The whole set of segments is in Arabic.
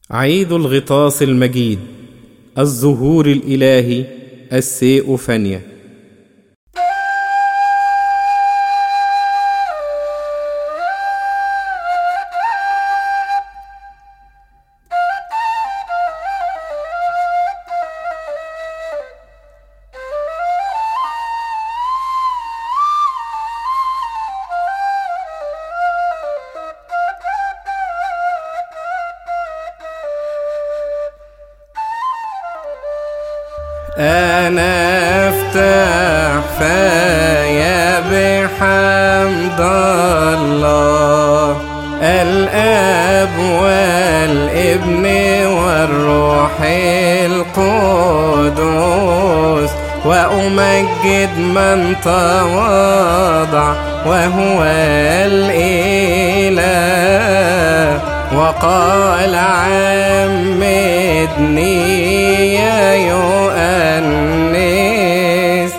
عيد الغطاس المجيد، الظهور الإلهي، السيئوفانيا. أنا أفتح فيا بحمد الله الآب والابن والروح القدس، وأمجد من تواضع وهو الإله، وقال عمدني يا يؤنس،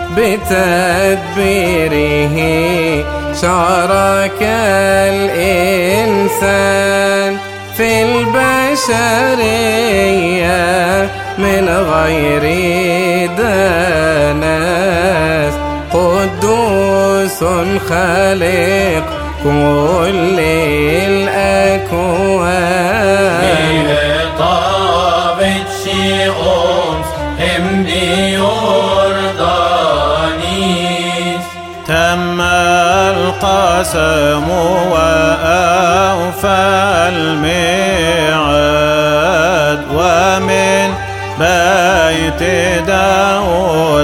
بتدبيره شارك الإنسان في البشرية من غير دنس، قدوس خالق كل الأكوان. بطابة شيئوم همدي يوردانيس، تم القسم وأوفى الميعاد، ومن بيت داود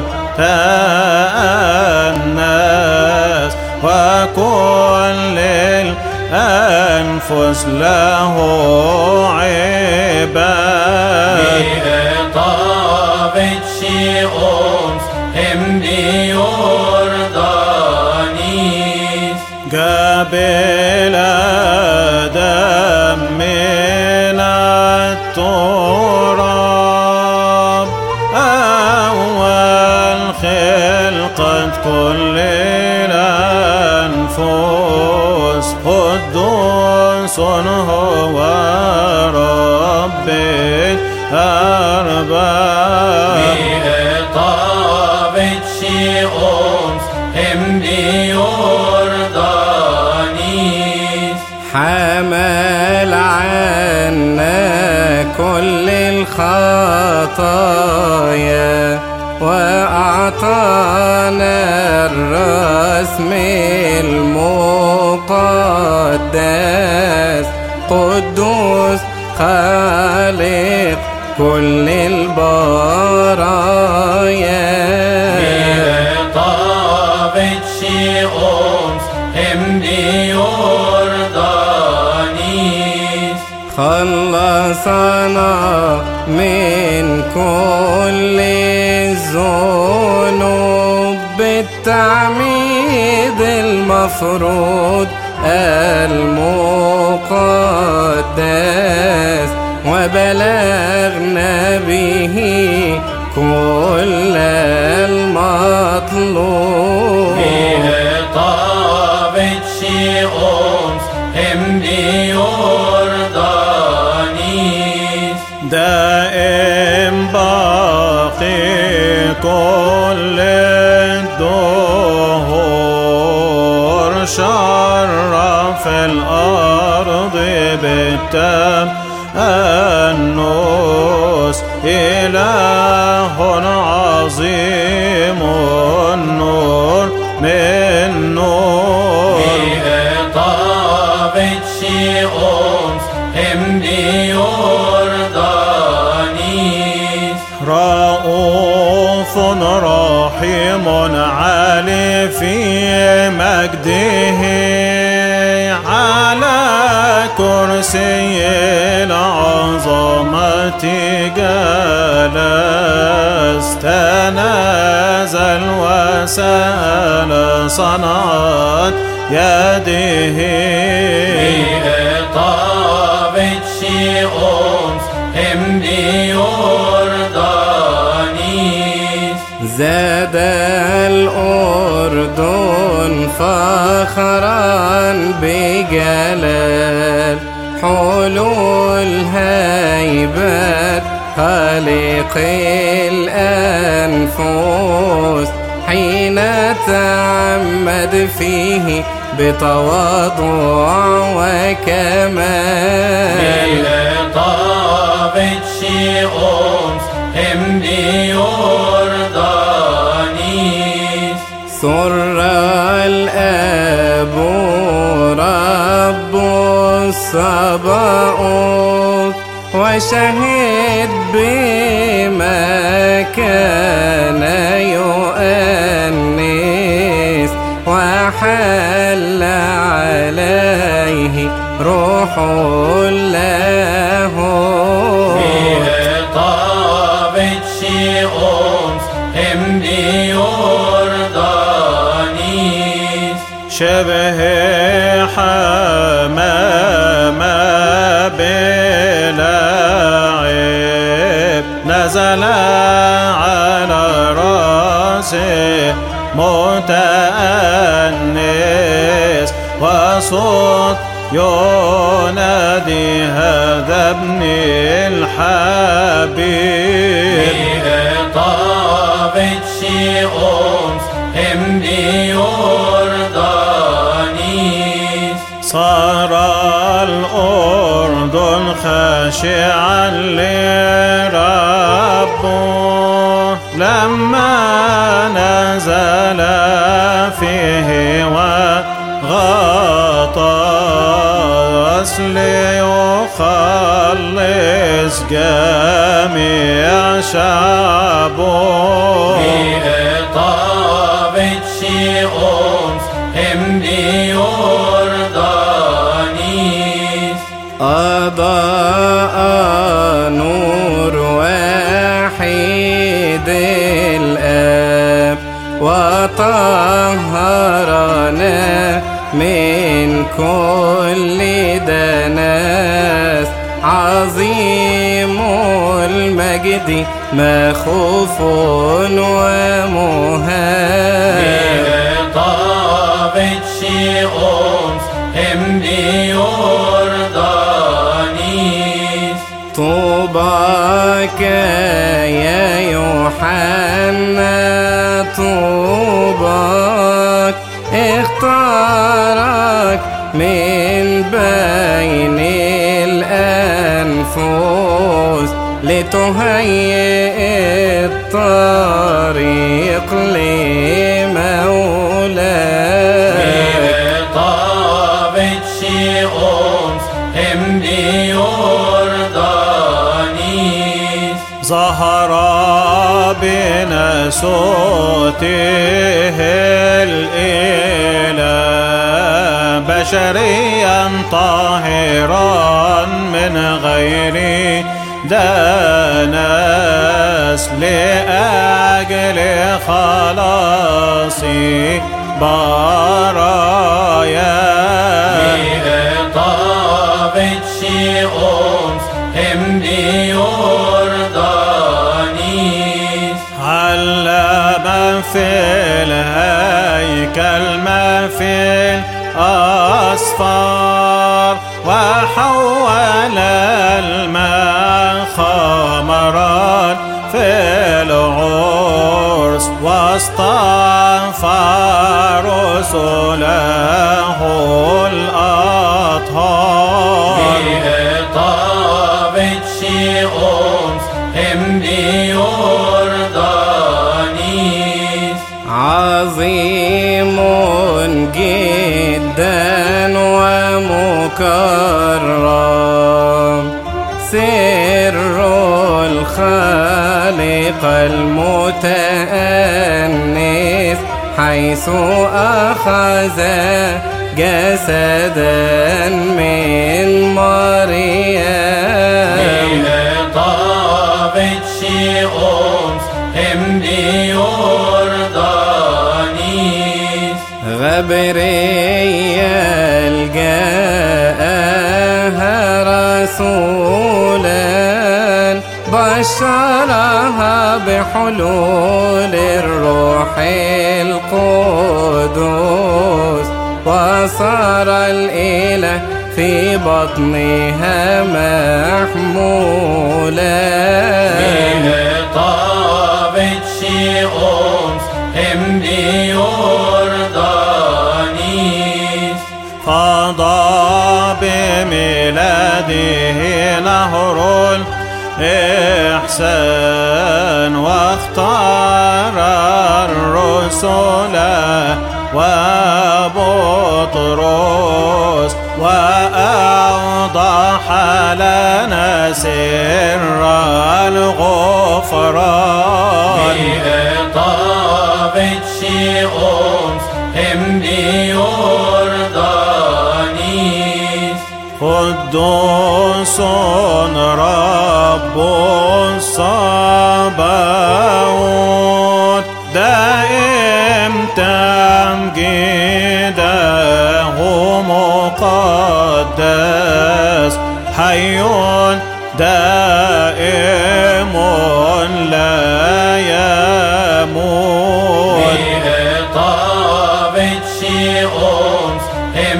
تأنس، وكل الأنفس له عباد. بطابة شيئوم همدي يوردانيس، قبل آدم من التراب، أول خلقة كل الأنفس، قدوس هو رب الأرباب. بطابة شيئوم همدي يوردانيس، حمل عنا كل الخطايا، وأعطانا الرسم المقدس، قدوس خالق كل البرايا. بطابة شيئوم همدي يوردانيس، خلصنا من كل الذنوب بالتعميد المفروض المقدس، وبلغنا به كل المطلوب. بطابة شيئوم همدي يوردانيس، دائم باقي كل الدهور، شرف الأرض بالتأنس، إله عظيم النور من نور. بطابة شيئوم همدي يوردانيس، رؤوف رحيم عالي في مجده، على كرسي العظمة جلس، تنازل وسأل صنعت يده. بطابة شيئوم همدي يوردانيس، زاد الأردن فخرا بجلال حلول هيبة خالق الأنفس حين تعمد فيه بتواضع وكمال بلطافة شيئومس هم بيوردانيس سر الآب رب الصباؤوت وشهد بما كان يؤنس وحل عليه روح اللاهوت بلطافة شيئومس هم بيوردانيس شبه حمامة بلا عيب نزل على راسه متأنس وصوت ينادي هذا ابن الحبيب بلطافة شيئومس هم بيوردانيس صار الأردن خاشعا لربه لما نزل فيه وغطس ليخلص جميع شعبه بلطافة شيئومس هم بيوردانيس أضاء نور واحد الآب وطهرنا من كل دنس عظيم المجد مخوف ومهاب بلطافة شيئومس هم بيوردانيس طوباك يا يوحنا طوباك اختارك من بين الأنفس لتهيئ الطريق لمولاك بلطافة شيئومس هم بيوردانيس ظهر بناسوته الإله بشريا طاهرا من غير دنس لأجل خلاصي برايا بلطافة شيئومس هم بيوردانيس علم في الهيكل ما في الأصفار وحول الماء خمرا في العرس واصطفى رسله الأطهار بلطافة شيئومس هم بيوردانيس عظيم جدا ومكرم سر الخالق المتأنس حيث أخذ جسدا من مريم بلطافة شيئومس هم بيوردانيس غبريال جاءها رسولا بشرها بحلول الروح القدس وصار الإله في بطنها محمولة طابت شيئوم هم بيوردانيس فضى بميلاده نهر الإحسان واختار الرسل وبطرس وأوضح لنا سر الغفران طابت شيئوم هم بيوردانيس قدوس رب الصباوت دائم تمجيده مقدس حي دائم لا يموت طابت شيئوم هم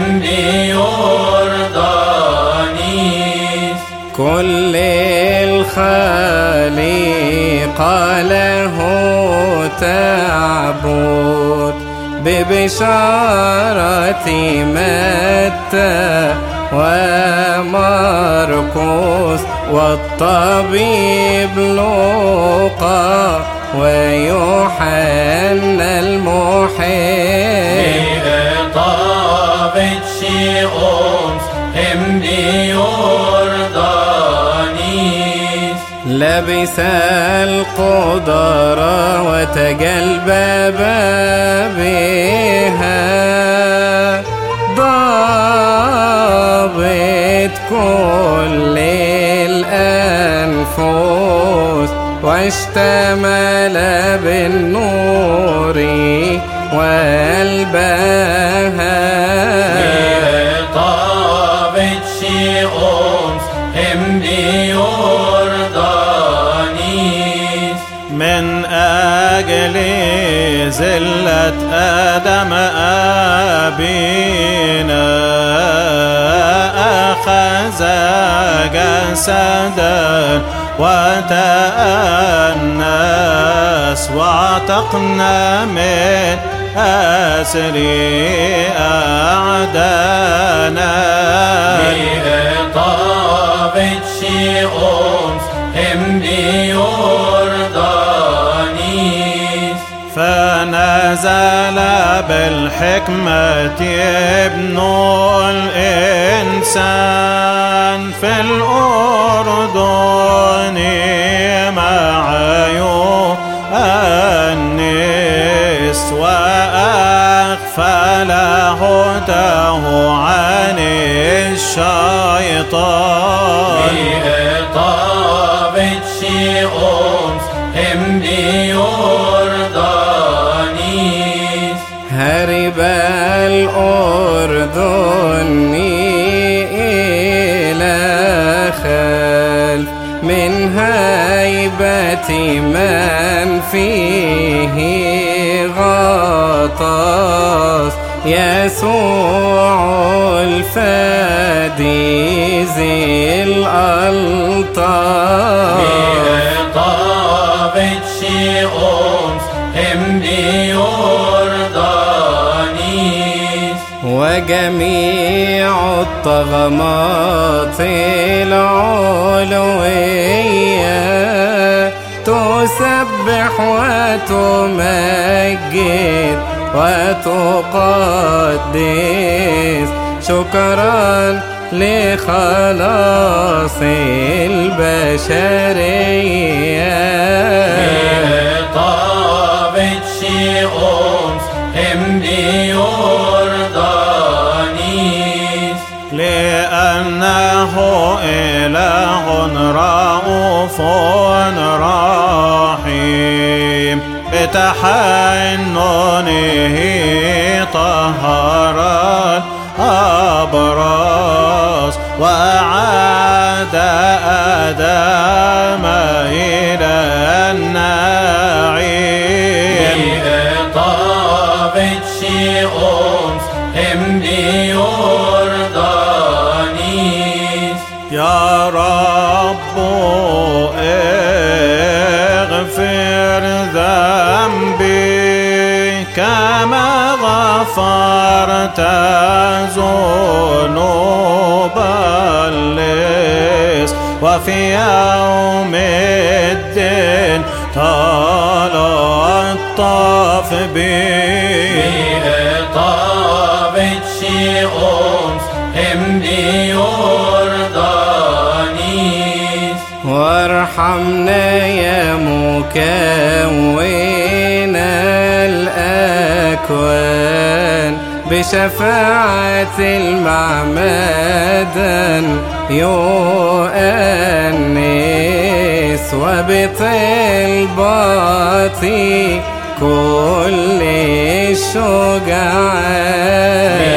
بيوردانيس كل الخليقة له تعبد ببشارة متى ومرقس والطبيب لوقا ويوحنا المحب طابت شيئوم هم بيوردانيس لبس القدرة وتجلبب بها ضابط كل الأنفس واشتمل بالنور والبهاء طابت شيئوم هم بيوردانيس من أجل زلة آدم أبينا أخذ جسدا وتأنس واعتقنا من أسر أعدانا طابت شيئوم هم بيوردانيس فنزل بالحكمة ابن الإنسان في الأردن مع يوحنس وأغفله عن الشيطان طابت شيئوم هم بيوردانيس هرب الأردن إلى خلف من هيبة من فيه غطاس يسوع الفادي ذي الألطاف طابت شيئوم هم بيوردانيس وجميع الطغمات العلوية تسبح وتمجد وتقدس شكرا لخلاص البشرية طابت شيئوم هم بيوردانيس لأنه إله رؤوف رحيم بتحننه طهر الأبراس وعاد آدم إلى النعيم طابت شيئوم هم بيوردانيس رب اغفر ذنبي كما غفرت ذنوب اللص وفي يوم الدين تلطف بي وارحمنا يا مكون الأكوان بشفاعة المعمدان يؤنس وبطلباتي كل الشجعان